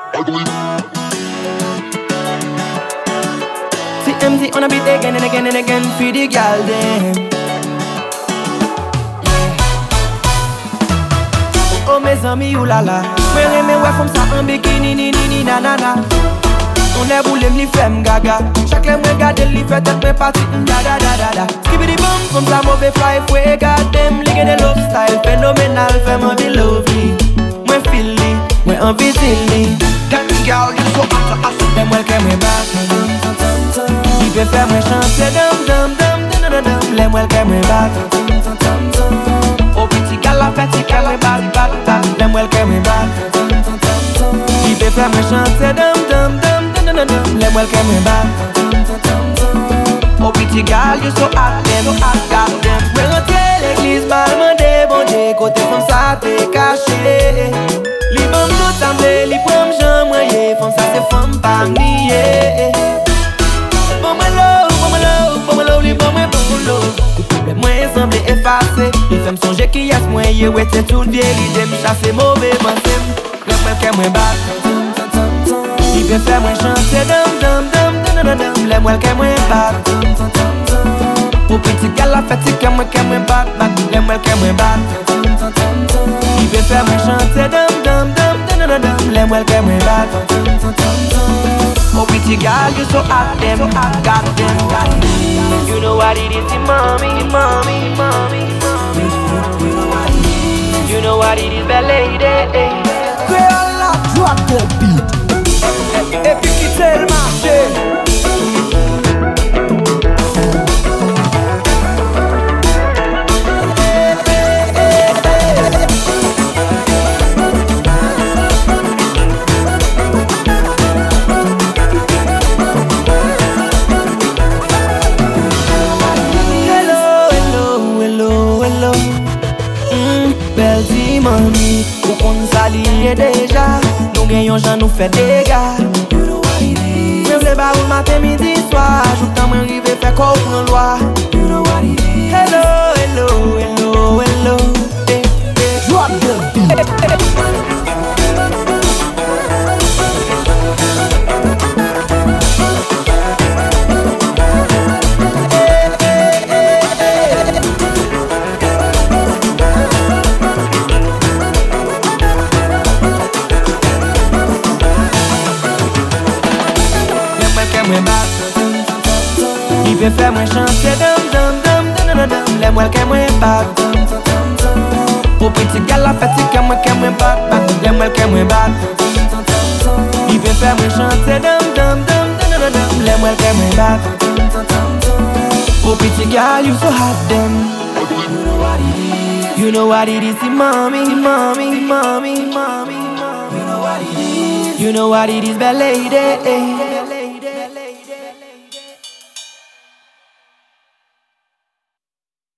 CMZ on a beat again and again and again for the girl them. Oh mes amis, oulala, me reme ouais comme ça en bikini ni ni ni nanana. On est boulé m'li femme gaga. Chaque lème regarde li fait tête me parti da da da da da. Skibidi bum comme ça mauvais fly fouet goddamn. Ligue de love style phénoménal, fait moi be lovely. Moi feel li, moi envie li. Them girl you so hot. Them welcome me back. Il peut faire moi chanter dum dum dum dum dum. Them welcome me back. Oh petit gars la fête qui me back back back. Them welcome me back. Il peut faire moi chanter dum dum dum dum dum dum. Them welcome me back. Oh petit gars you so hot, them hot goddamn. Me rentrer l'église, mal mandé, bon Dieu, côté comme ça t'es caché. Li bam tout semblé, li prom j'en moyen, femme ça c'est femme pas nier. Bon me love, li bon me love. Le moyen semble effacé, il fait me songer qui a ce moyen, ouais c'est tout vieille, il me chasser mauvais pensée. Le welcome me back. Il peut faire moi chanter dum dum dum dum dum. Le welcome me back. Pour petit gars la fatigue que moi back back. Le welcome me back. Il peut faire moi chanter dum dum dum dum dum. Le welcome me back. Oh pretty girl you so hot, them hot goddamn. You know what it is, mommy, mommy, mommy. You know what it is, belle lady. Girl drop the beat. Et puis quitter le marché. Belle mami, ou qu'on s'allie déjà. Nous gagnons, j'en nous fait des gars. Je vle ba ou matin, midi, soir. Joue quand même arrivé, fait qu'on prend loi. Hello, hello, hello, hello. Drop the beat. Il veut faire moi chanter dum dum dum dum dum. Les welcome me back. Pour petit gars la fatigue que moi back back. Les welcome me back. Il veut faire moi chanter dum dum dum dum dum. Les welcome me back. Pour petit gars you so hot them. You know what it is, mommy, mommy, mommy, mommy. You know what it is, belle lady.